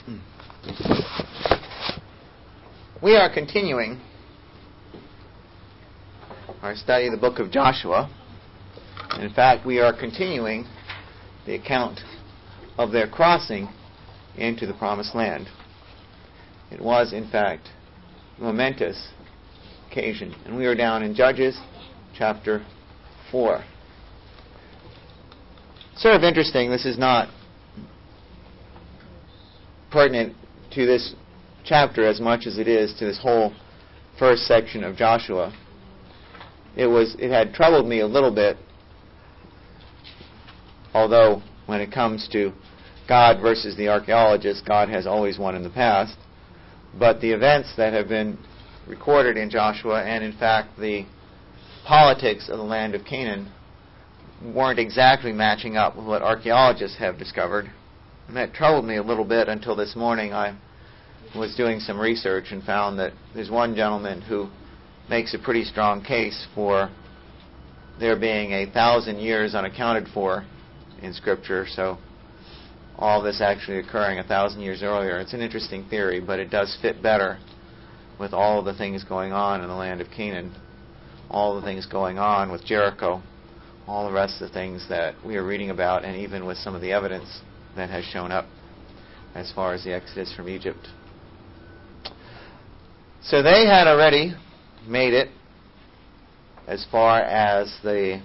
We are continuing our study of the book of Joshua. In fact, we are continuing the account of their crossing into the Promised Land. It was, in fact, a momentous occasion. And we are down in Judges chapter 4. Sort of interesting, this is not pertinent to this chapter as much as it is to this whole first section of Joshua. It had troubled me a little bit, although when it comes to God versus the archaeologists, God has always won in the past. But the events that have been recorded in Joshua, and in fact the politics of the land of Canaan, weren't exactly matching up with what archaeologists have discovered. And that troubled me a little bit until this morning. I was doing some research and found that there's one gentleman who makes a pretty strong case for there being 1,000 years unaccounted for in Scripture, so all this actually occurring 1,000 years earlier. It's an interesting theory, but it does fit better with all of the things going on in the land of Canaan, all the things going on with Jericho, all the rest of the things that we are reading about, and even with some of the evidence that has shown up as far as the Exodus from Egypt. So they had already made it as far as the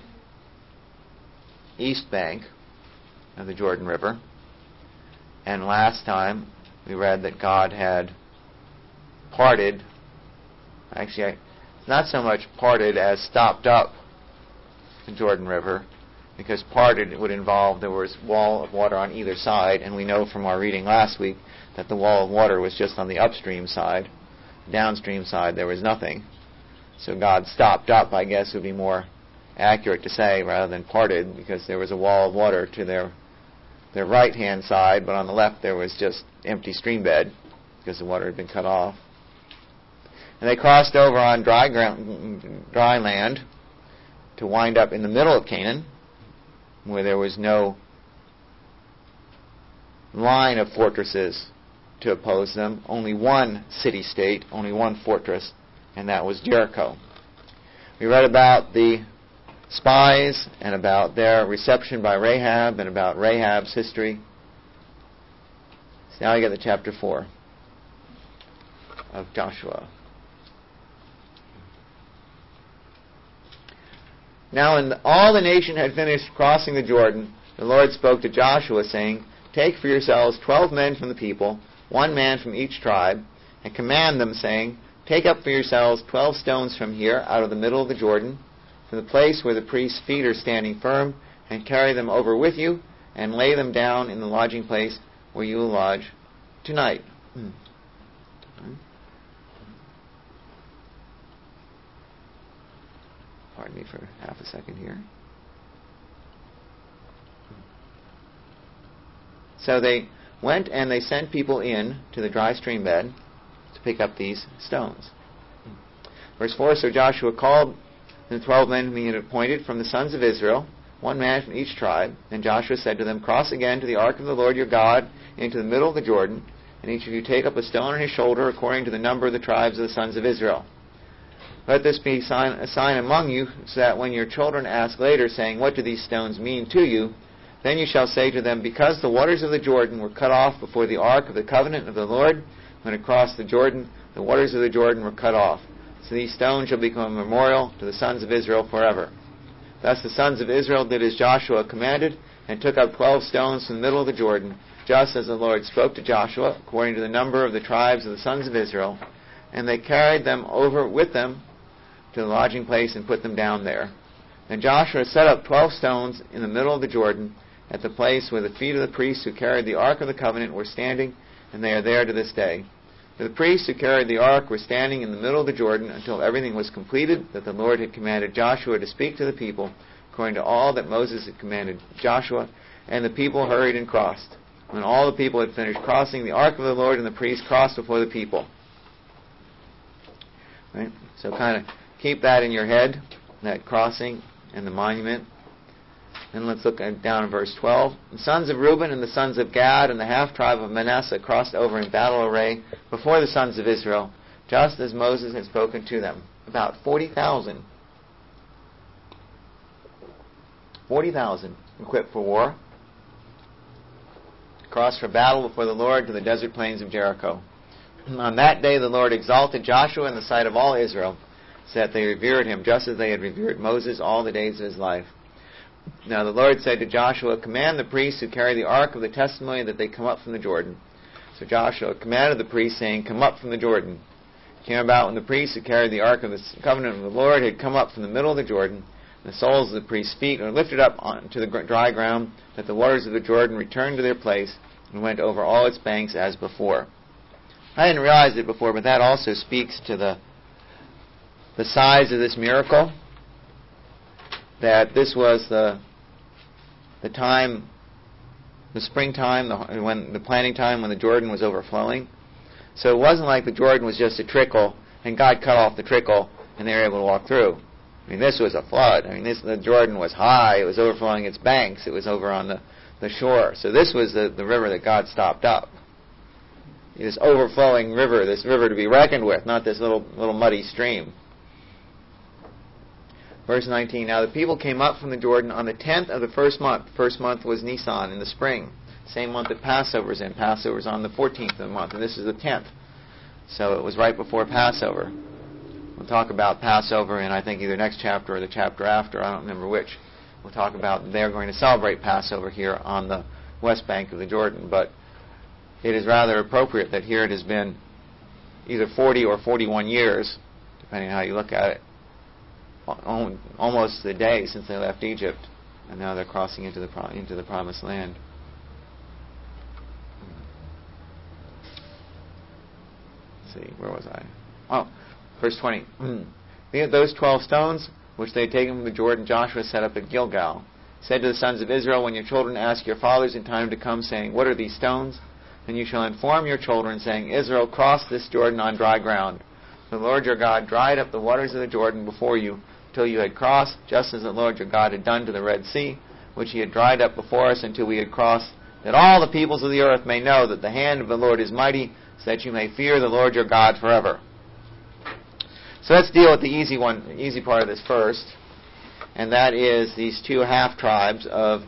east bank of the Jordan River. And last time we read that God had parted, actually not so much parted as stopped up the Jordan River, because parted would involve there was wall of water on either side, and we know from our reading last week that the wall of water was just on the upstream side. Downstream side there was nothing. So God stopped up, I guess would be more accurate to say, rather than parted, because there was a wall of water to their right-hand side, but on the left there was just empty stream bed because the water had been cut off. And they crossed over on dry land to wind up in the middle of Canaan, where there was no line of fortresses to oppose them, only one city-state, only one fortress, and that was Jericho. We read about the spies and about their reception by Rahab and about Rahab's history. So now you get to chapter 4 of Joshua. Now when all the nation had finished crossing the Jordan, the Lord spoke to Joshua, saying, "Take for yourselves 12 men from the people, 1 man from each tribe, and command them, saying, Take up for yourselves 12 stones from here, out of the middle of the Jordan, from the place where the priest's feet are standing firm, and carry them over with you, and lay them down in the lodging place where you will lodge tonight." Pardon me for half a second here. So they went and they sent people in to the dry stream bed to pick up these stones. Verse 4, so Joshua called the 12 men whom he had appointed from the sons of Israel, 1 man from each tribe. And Joshua said to them, "Cross again to the ark of the Lord your God into the middle of the Jordan, and each of you take up a stone on his shoulder according to the number of the tribes of the sons of Israel. Let this be a sign among you, so that when your children ask later, saying, What do these stones mean to you? Then you shall say to them, Because the waters of the Jordan were cut off before the ark of the covenant of the Lord, when it crossed the Jordan, the waters of the Jordan were cut off. So these stones shall become a memorial to the sons of Israel forever." Thus the sons of Israel did as Joshua commanded, and took up 12 stones from the middle of the Jordan, just as the Lord spoke to Joshua, according to the number of the tribes of the sons of Israel. And they carried them over with them to the lodging place and put them down there. And Joshua set up 12 stones in the middle of the Jordan, at the place where the feet of the priests who carried the ark of the covenant were standing, and they are there to this day. For the priests who carried the ark were standing in the middle of the Jordan until everything was completed that the Lord had commanded Joshua to speak to the people, according to all that Moses had commanded Joshua. And the people hurried and crossed. When all the people had finished crossing, the ark of the Lord and the priests crossed before the people. Right? So kind of keep that in your head, that crossing and the monument. And let's look down in verse 12. The sons of Reuben and the sons of Gad and the half-tribe of Manasseh crossed over in battle array before the sons of Israel, just as Moses had spoken to them. About 40,000. 40,000 equipped for war. Crossed for battle before the Lord to the desert plains of Jericho. On that day the Lord exalted Joshua in the sight of all Israel, so that they revered him just as they had revered Moses all the days of his life. Now the Lord said to Joshua, command the priests who carry the ark of the testimony that they come up from the Jordan. So Joshua commanded the priests, saying, come up from the Jordan. It came about when the priests who carried the ark of the covenant of the Lord had come up from the middle of the Jordan, the soles of the priests' feet were lifted up onto the dry ground, that the waters of the Jordan returned to their place and went over all its banks as before. I hadn't realized it before, but that also speaks to the size of this miracle, that this was the time, the springtime, the planting time when the Jordan was overflowing. So it wasn't like the Jordan was just a trickle and God cut off the trickle and they were able to walk through. I mean, this was a flood. I mean, the Jordan was high. It was overflowing its banks. It was over on the shore. So this was the river that God stopped up. This overflowing river, this river to be reckoned with, not this little muddy stream. Verse 19, now the people came up from the Jordan on the 10th of the first month. First month was Nisan in the spring. Same month that Passover's in. Passover's on the 14th of the month, and this is the 10th. So it was right before Passover. We'll talk about Passover in, I think, either next chapter or the chapter after. I don't remember which. We'll talk about they're going to celebrate Passover here on the west bank of the Jordan. But it is rather appropriate that here it has been either 40 or 41 years, depending on how you look at it, almost the day since they left Egypt, and now they're crossing into the Promised Land. Let's see, where was I? Oh, verse 20. Those 12 stones which they had taken from the Jordan, Joshua set up at Gilgal. Said to the sons of Israel, when your children ask your fathers in time to come, saying, what are these stones? Then you shall inform your children, saying, Israel crossed this Jordan on dry ground. The Lord your God dried up the waters of the Jordan before you, till you had crossed, just as the Lord your God had done to the Red Sea, which he had dried up before us until we had crossed, that all the peoples of the earth may know that the hand of the Lord is mighty, so that you may fear the Lord your God forever. So let's deal with the easy part of this first, and that is these two half-tribes of,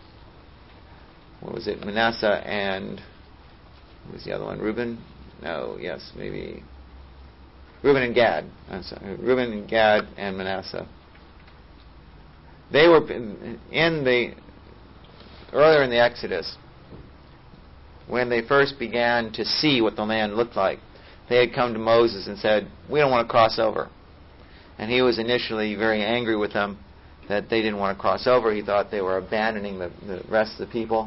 Manasseh and, what was the other one, Reuben? No, yes, maybe Reuben and Gad. I'm sorry, Reuben and Gad and Manasseh. They were earlier in the Exodus, when they first began to see what the land looked like. They had come to Moses and said, we don't want to cross over. And he was initially very angry with them that they didn't want to cross over. He thought they were abandoning the rest of the people.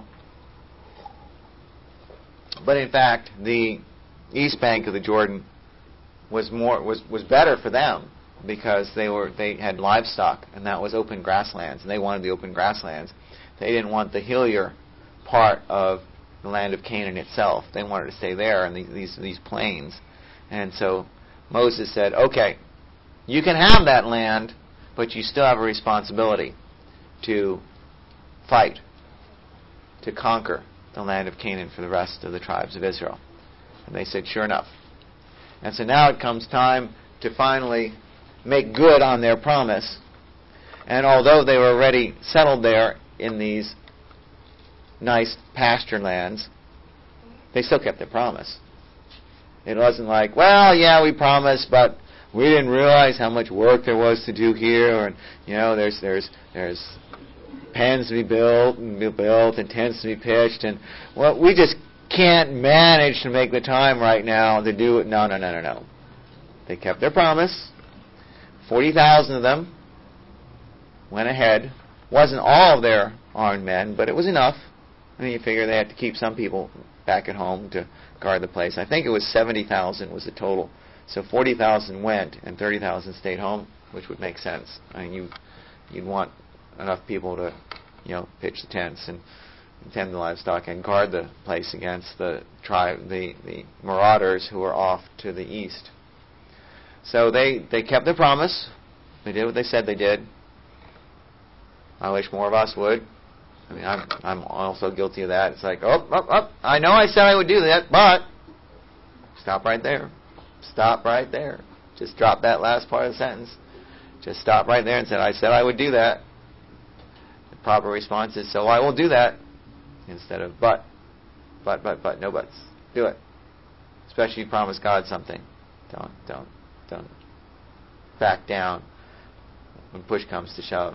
But in fact, the east bank of the Jordan was better for them, because they had livestock, and that was open grasslands, and they wanted the open grasslands. They didn't want the hillier part of the land of Canaan itself. They wanted to stay there in these plains. And so Moses said, okay, you can have that land, but you still have a responsibility to fight, to conquer the land of Canaan for the rest of the tribes of Israel. And they said, sure enough. And so now it comes time to finally make good on their promise. And although they were already settled there in these nice pasture lands, they still kept their promise. It wasn't like, well, yeah, we promised, but we didn't realize how much work there was to do here, and there's pens to be built and tents to be pitched, and well, we just can't manage to make the time right now to do it. No. They kept their promise. 40,000 of them went ahead. Wasn't all of their armed men, but it was enough. I mean, you figure they had to keep some people back at home to guard the place. I think it was 70,000 was the total. So 40,000 went and 30,000 stayed home, which would make sense. I mean, you'd want enough people to, pitch the tents and tend the livestock and guard the place against the marauders who were off to the east. So they kept their promise. They did what they said they did. I wish more of us would. I mean, I'm also guilty of that. It's like, I know I said I would do that, but stop right there. Stop right there. Just drop that last part of the sentence. Just stop right there and say, I said I would do that. The proper response is, so I will do that, instead of but, no buts. Do it. Especially if you promise God something. Don't back down when push comes to shove.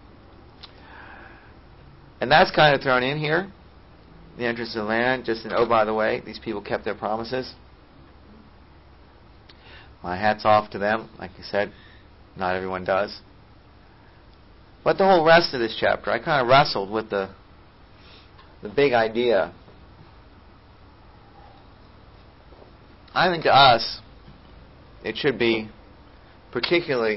And that's kind of thrown in here. The interest of the land, just oh, by the way, these people kept their promises. My hat's off to them. Like I said, not everyone does. But the whole rest of this chapter, I kind of wrestled with the big idea. I think to us, it should be particularly,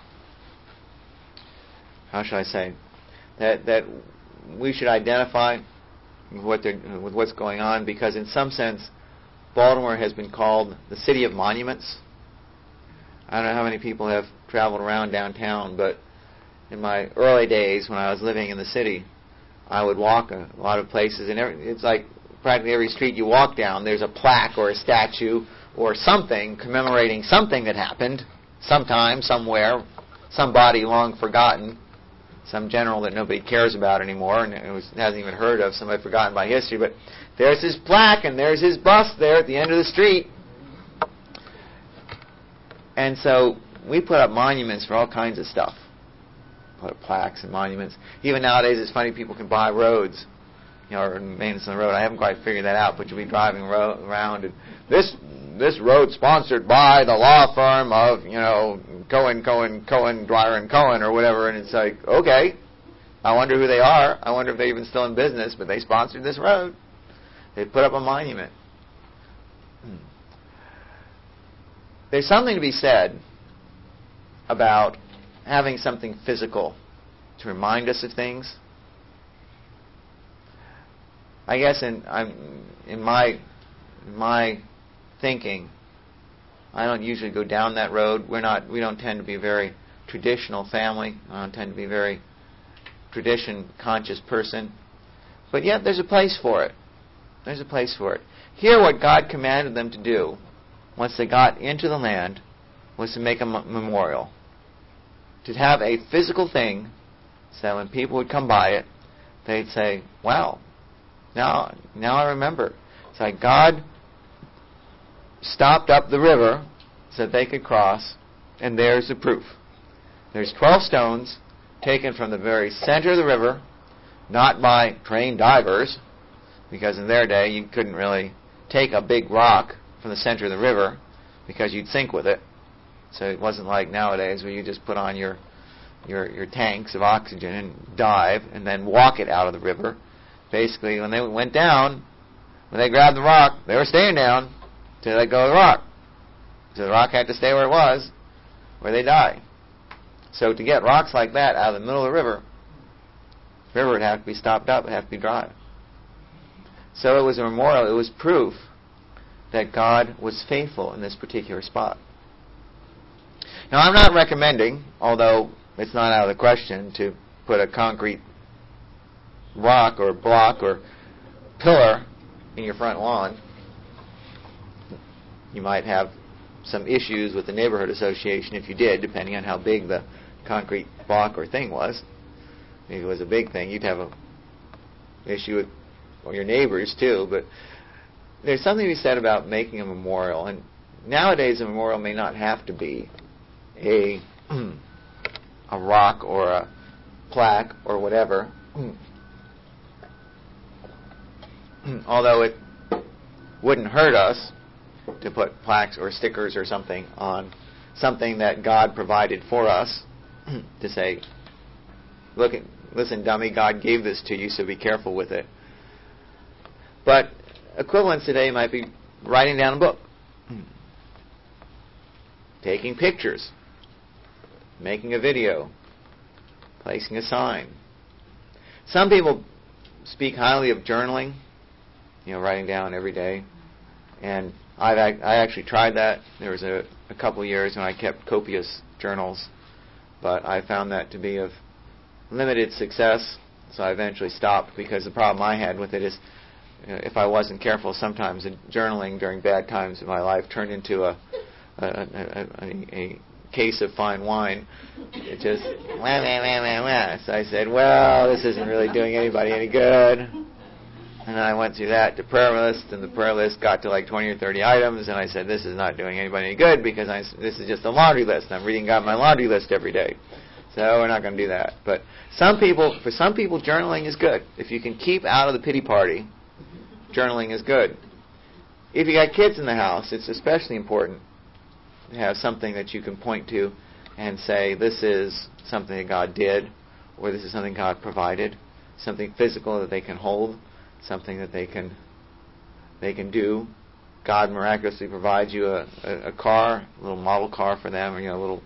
how should I say, that we should identify with what's going on, because in some sense, Baltimore has been called the city of monuments. I don't know how many people have traveled around downtown, but in my early days when I was living in the city, I would walk a lot of places, and it's like practically every street you walk down, there's a plaque or a statue or something commemorating something that happened sometime, somewhere, somebody long forgotten, some general that nobody cares about anymore and hasn't even heard of, somebody forgotten by history. But there's his plaque and there's his bust there at the end of the street. And so we put up monuments for all kinds of stuff. Put up plaques and monuments. Even nowadays, it's funny, people can buy roads, or maintenance on the road. I haven't quite figured that out, but you'll be driving around, and this road sponsored by the law firm of, Cohen, Dwyer and Cohen, or whatever, and it's like, okay, I wonder who they are. I wonder if they're even still in business, but they sponsored this road. They put up a monument. There's something to be said about having something physical to remind us of things. I guess in my thinking, I don't usually go down that road. We don't tend to be a very traditional family. I don't tend to be a very tradition-conscious person. But yet there's a place for it. There's a place for it. Here, what God commanded them to do, once they got into the land, was to make a memorial. To have a physical thing, so that when people would come by it, they'd say, wow, now I remember. It's like God stopped up the river so that they could cross, and there's the proof. There's 12 stones taken from the very center of the river, not by trained divers, because in their day you couldn't really take a big rock from the center of the river because you'd sink with it. So it wasn't like nowadays where you just put on your tanks of oxygen and dive and then walk it out of the river. Basically, when they went down, when they grabbed the rock, they were staying down till they let go of the rock. So the rock had to stay where it was, where they died. So to get rocks like that out of the middle of the river would have to be stopped up, it would have to be dry. So it was a memorial, it was proof that God was faithful in this particular spot. Now, I'm not recommending, although it's not out of the question, to put a concrete rock or block or pillar in your front lawn. You might have some issues with the neighborhood association if you did, depending on how big the concrete block or thing was. If it was a big thing, you'd have an issue with your neighbors too. But there's something to be said about making a memorial. And nowadays, a memorial may not have to be a rock or a plaque or whatever. Although it wouldn't hurt us to put plaques or stickers or something on something that God provided for us to say, listen, dummy, God gave this to you, so be careful with it. But equivalents today might be writing down a book, taking pictures, making a video, placing a sign. Some people speak highly of journaling, writing down every day. And I actually tried that. There was a couple of years when I kept copious journals, but I found that to be of limited success. So I eventually stopped, because the problem I had with it is, if I wasn't careful, sometimes journaling during bad times in my life turned into a case of fine wine. It just wah, wah, wah, wah, wah. So I said, well, this isn't really doing anybody any good. And then I went through that to prayer list, and the prayer list got to like 20 or 30 items, and I said, this is not doing anybody any good, because this is just a laundry list. I'm reading God my laundry list every day. So we're not going to do that. But for some people, journaling is good. If you can keep out of the pity party, journaling is good. If you got kids in the house, it's especially important to have something that you can point to and say, this is something that God did, or this is something God provided, something physical that they can hold, something that they can do. God miraculously provides you a car, a little model car for them, or a little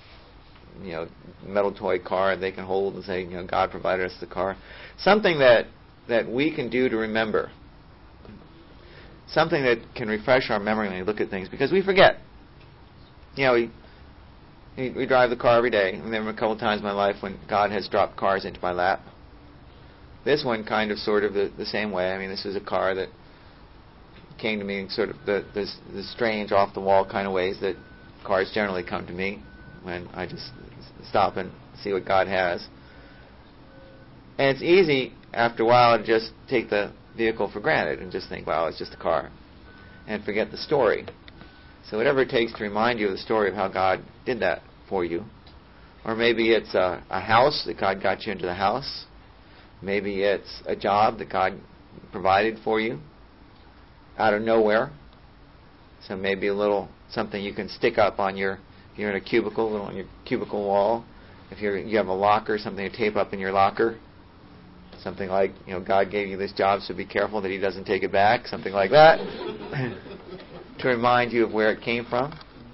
metal toy car they can hold and say, God provided us the car. Something that we can do to remember. Something that can refresh our memory when we look at things, because we forget. We drive the car every day, and there were a couple of times in my life when God has dropped cars into my lap. This one kind of sort of the same way. I mean, this is a car that came to me in sort of the strange, off-the-wall kind of ways that cars generally come to me when I just stop and see what God has. And it's easy, after a while, to just take the vehicle for granted and just think, wow, it's just a car, and forget the story. So whatever it takes to remind you of the story of how God did that for you. Or maybe it's a house that God got you into the house. Maybe it's a job that God provided for you out of nowhere. So maybe a little something you can stick up on if you're in a cubicle, a little on your cubicle wall. If you have a locker, something to tape up in your locker. Something like, God gave you this job, so be careful that He doesn't take it back. Something like that. To remind you of where it came from.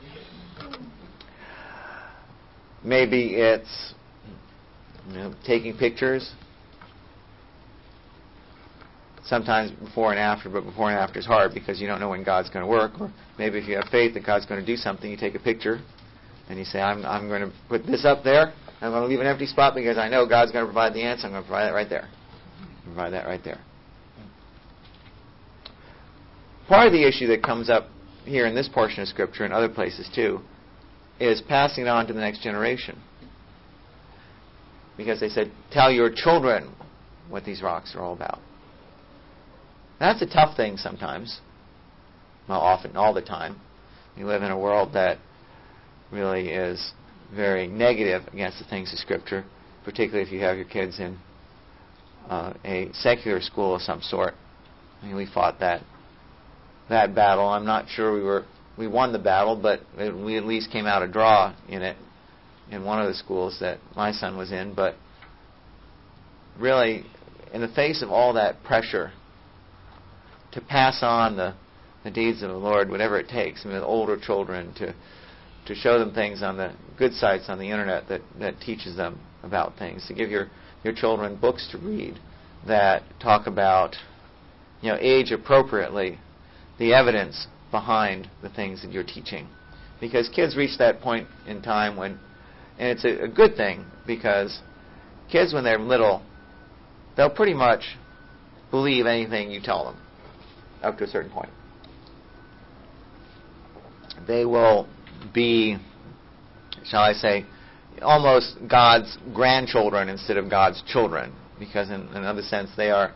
Maybe it's taking pictures. Sometimes before and after, but before and after is hard because you don't know when God's going to work. Or maybe if you have faith that God's going to do something, you take a picture and you say, I'm going to put this up there. I'm going to leave an empty spot because I know God's going to provide the answer. I'm going to provide that right there. Provide that right there. Part of the issue that comes up here in this portion of Scripture and other places too is passing it on to the next generation. Because they said, tell your children what these rocks are all about. That's a tough thing sometimes. Well, often, all the time. We live in a world that really is very negative against the things of Scripture, particularly if you have your kids in a secular school of some sort. I mean, we fought that battle. I'm not sure we won the battle, but we at least came out a draw in it in one of the schools that my son was in. But really, in the face of all that pressure to pass on the deeds of the Lord, whatever it takes, I mean, with older children, to show them things on the good sites on the internet that teaches them about things, to give your children books to read that talk about, age appropriately, the evidence behind the things that you're teaching. Because kids reach that point in time when, and it's a good thing, because kids when they're little, they'll pretty much believe anything you tell them up to a certain point. They will be, shall I say, almost God's grandchildren instead of God's children, because in another sense they're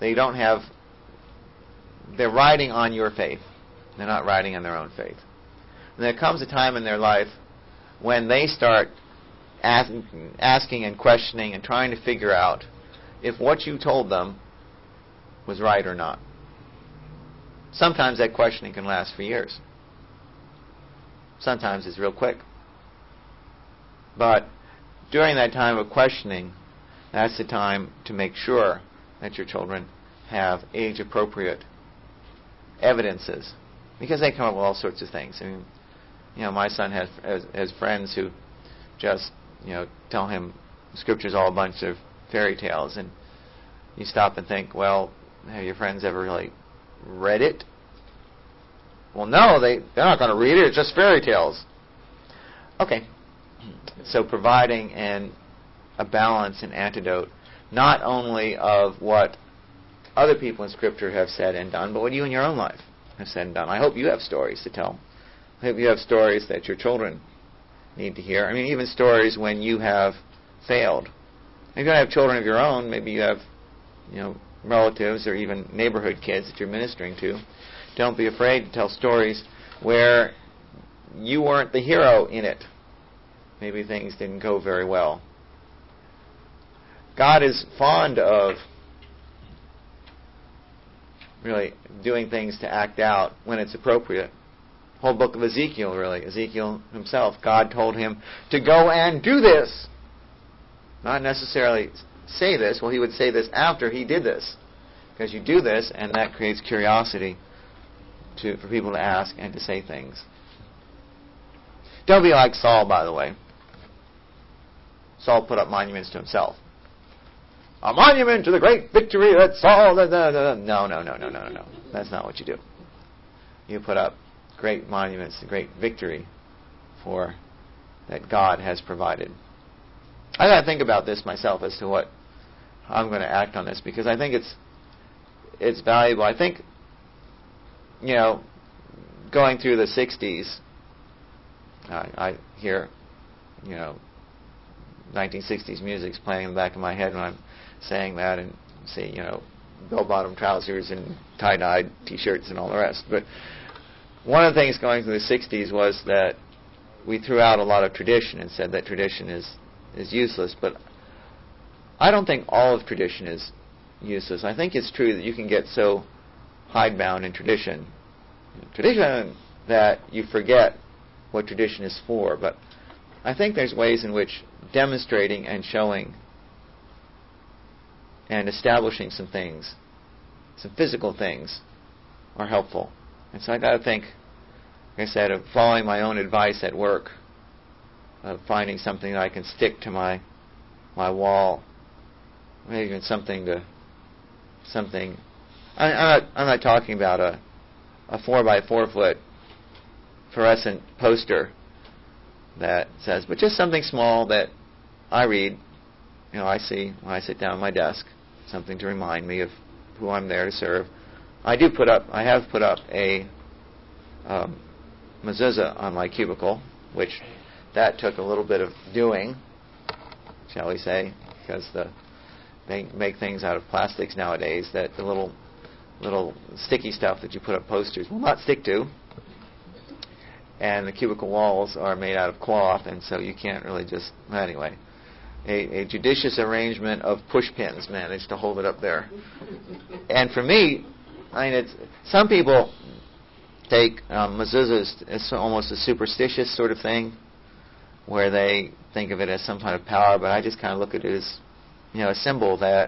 riding on your faith. They're not riding on their own faith. And there comes a time in their life when they start asking and questioning and trying to figure out if what you told them was right or not. Sometimes that questioning can last for years. Sometimes it's real quick. But during that time of questioning, that's the time to make sure that your children have age-appropriate evidences, because they come up with all sorts of things. I mean, my son has friends who just, tell him Scripture's all a bunch of fairy tales, and you stop and think, well, have your friends ever really read it? Well, no, they're not going to read it. It's just fairy tales. Okay. So providing a balance and antidote not only of what other people in Scripture have said and done, but what you in your own life have said and done. I hope you have stories to tell. I hope you have stories that your children need to hear. I mean, even stories when you have failed. If you don't have children of your own, maybe you have, relatives or even neighborhood kids that you're ministering to. Don't be afraid to tell stories where you weren't the hero in it. Maybe things didn't go very well. God is fond of really doing things to act out when it's appropriate. The whole book of Ezekiel, really. Ezekiel himself, God told him to go and do this. Not necessarily say this. Well, he would say this after he did this. Because you do this, and that creates curiosity for people to ask and to say things. Don't be like Saul, by the way. Saul put up monuments to himself. A monument to the great victory that Saul... No. That's not what you do. You put up great monuments to great victory that God has provided. I got to think about this myself as to what I'm going to act on this, because I think it's valuable. I think, going through the 60s, I hear, 1960s music's playing in the back of my head when I'm saying that, and see, bell-bottom trousers and tie-dyed T-shirts and all the rest. But one of the things going through the 60s was that we threw out a lot of tradition and said that tradition is useless. But I don't think all of tradition is useless. I think it's true that you can get so hidebound in tradition that you forget what tradition is for. But I think there's ways in which demonstrating and showing and establishing some things, some physical things, are helpful. And so I got to think, like I said, of following my own advice at work, of finding something that I can stick to my wall, maybe even something. I'm not talking about a 4x4 foot fluorescent poster that says, but just something small that I read, I see when I sit down at my desk, something to remind me of who I'm there to serve. I have put up a mezuzah on my cubicle, which that took a little bit of doing, shall we say, because they make things out of plastics nowadays that the little sticky stuff that you put up posters will not stick to. And the cubicle walls are made out of cloth, and so you can't really just... Anyway, a judicious arrangement of push pins managed to hold it up there. And for me, some people take mezuzahs as almost a superstitious sort of thing, where they think of it as some kind of power, but I just kind of look at it as, a symbol that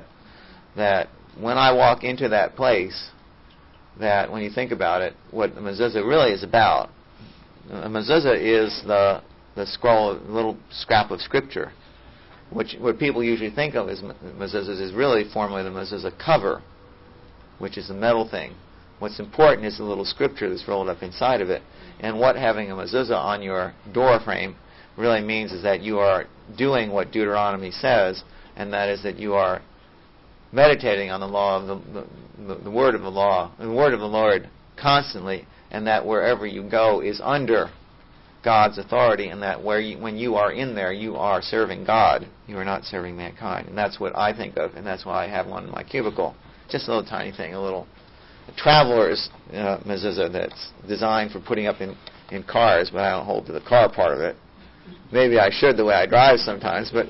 when I walk into that place, that when you think about it, what the mezuzah really is about, a mezuzah is the scroll, a little scrap of scripture, which what people usually think of as mezuzahs is really formally the mezuzah cover, which is the metal thing. What's important is the little scripture that's rolled up inside of it. And what having a mezuzah on your door frame really means is that you are doing what Deuteronomy says, and that is that you are meditating on the law of the word of the law, the word of the Lord constantly, and that wherever you go is under God's authority, and that when you are in there, you are serving God. You are not serving mankind. And that's what I think of, and that's why I have one in my cubicle. Just a little tiny thing, a traveler's mezuzah that's designed for putting up in cars, but I don't hold to the car part of it. Maybe I should the way I drive sometimes, but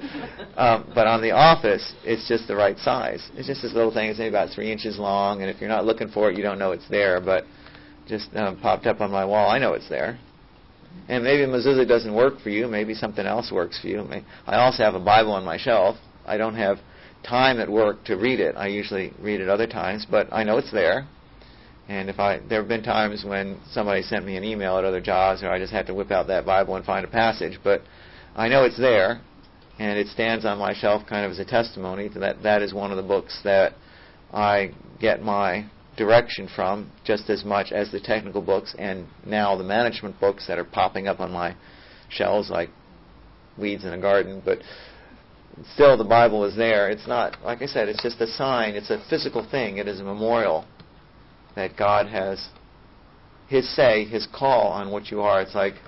on the office, it's just the right size. It's just this little thing. It's maybe about 3 inches long, and if you're not looking for it, you don't know it's there, but just popped up on my wall. I know it's there. And maybe mezuzah doesn't work for you. Maybe something else works for you. I also have a Bible on my shelf. I don't have time at work to read it. I usually read it other times, but I know it's there. And there have been times when somebody sent me an email at other jobs, or I just had to whip out that Bible and find a passage. But I know it's there, and it stands on my shelf kind of as a testimony to that is one of the books that I get my direction from just as much as the technical books and now the management books that are popping up on my shelves like weeds in a garden. But still the Bible is there. It's not, like I said, it's just a sign. It's a physical thing. It is a memorial that God has His say, His call on what you are. It's like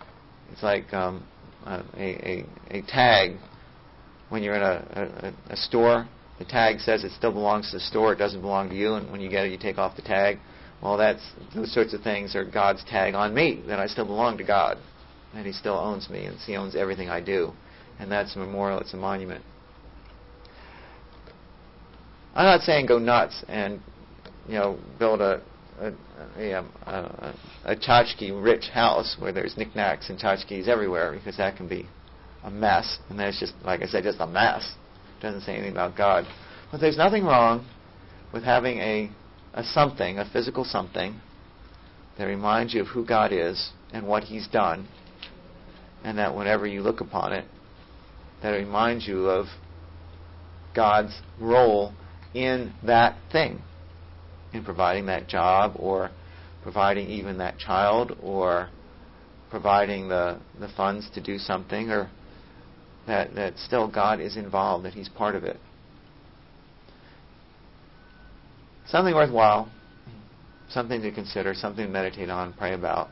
a tag when you're in a store. The tag says it still belongs to the store. It doesn't belong to you. And when you get it, you take off the tag. Well, those sorts of things are God's tag on me, that I still belong to God, and He still owns me, and He owns everything I do. And that's a memorial. It's a monument. I'm not saying go nuts and build a tchotchke rich house where there's knickknacks and tchotchkes everywhere, because that can be a mess. And that's just, like I said, just a mess. It doesn't say anything about God. But there's nothing wrong with having a something, a physical something, that reminds you of who God is and what He's done, and that whenever you look upon it, that it reminds you of God's role in that thing, in providing that job, or providing even that child, or providing the funds to do something, or that still God is involved, that He's part of it. Something worthwhile, something to consider, something to meditate on, pray about.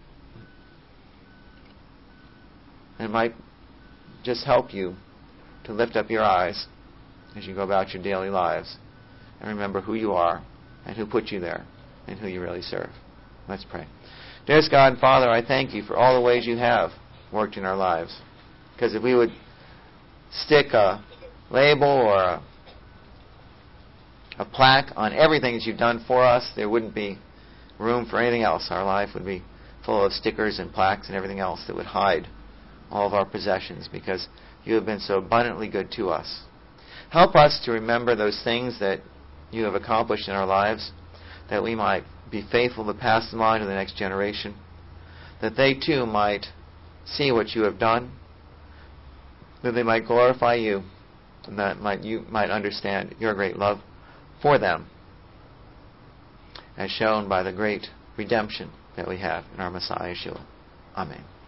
It might just help you to lift up your eyes as you go about your daily lives and remember who you are and who put you there and who you really serve. Let's pray. Dearest God and Father, I thank You for all the ways You have worked in our lives. Because if we would stick a label or a plaque on everything that You've done for us, there wouldn't be room for anything else. Our life would be full of stickers and plaques and everything else that would hide all of our possessions, because You have been so abundantly good to us. Help us to remember those things that You have accomplished in our lives, that we might be faithful to pass them on to the next generation, that they too might see what You have done, that they might glorify You, and that You might understand Your great love for them, as shown by the great redemption that we have in our Messiah Yeshua. Amen.